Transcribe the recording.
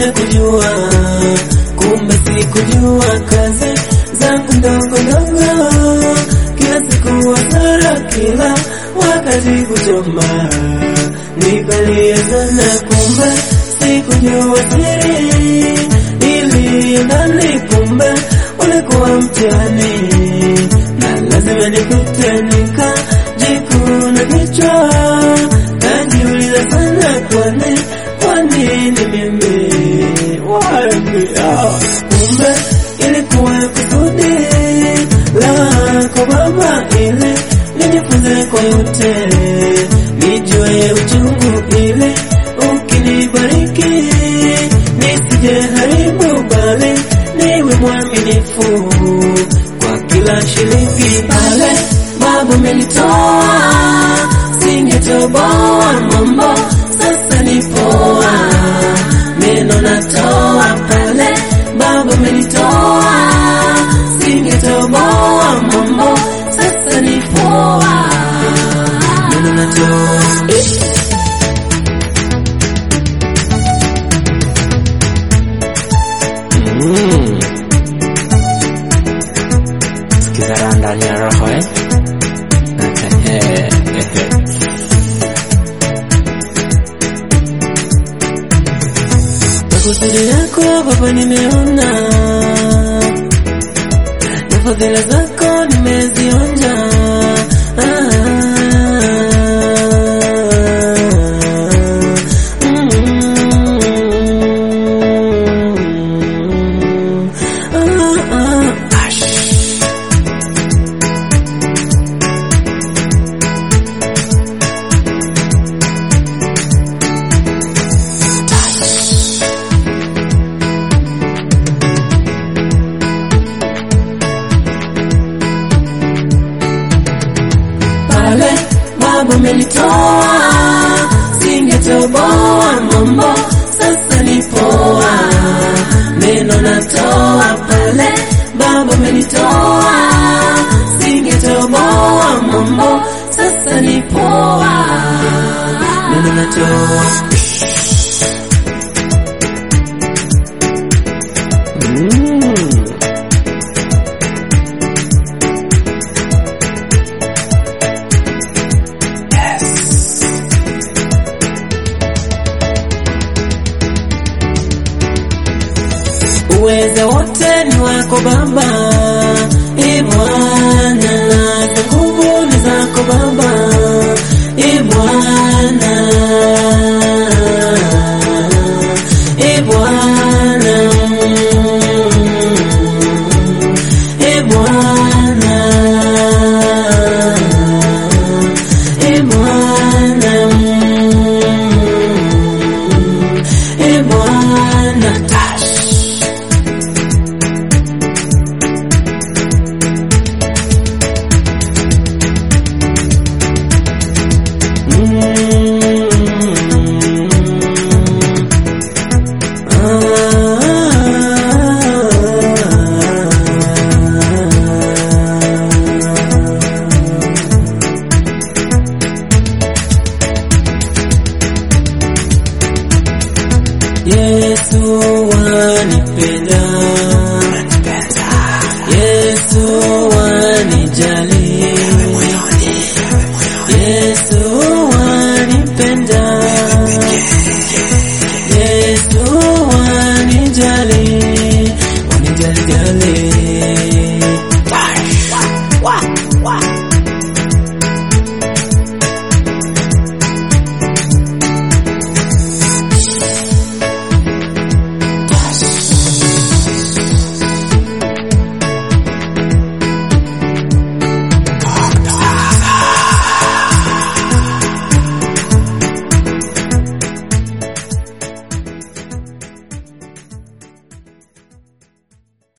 kuja kujua, kumbe sikujua kazi zangu ndogo ndogo, kila siku hasara, kila wakati kuchoma, nikalia sana, kumbe sikujua siri ili ndani, kumbe ulikuwa mtihani, na lazima nikute, nikajikuna kichwa, kajiuliza sana, kwa nini mimi wapi? Kumbe ilikuwa kusudi lako Baba, ili nijifunze kwa yote, nijue uchungu, ili ukinibariki nisije haribu, bali niwe mwaminifu kwa kila shilingi. Pale Baba umenitoa, singetoboa mambo, sasa nipoa, meno natoa. Pale Baba umenitoa, singetoboa mambo, sasa nipoa, meno natoa. Sikiza raha ndani ya roho, kusudi yako Baba nimeona, na fadhila zako nimezionja. Baba umenitoa, singetoboa mambo, sasa nipoa, meno natoa. Pale Baba umenitoa, singetoboa mambo, sasa nipoa, meno natoa. Uweza wote ni wako Baba, Bwana, na nguvu ni zako Baba, Bwana, Bwana, Bwana, Bwana, Yesu wanipenda, Yesu wanijali, Yesu wanipenda, Yesu wanijali, wanijali.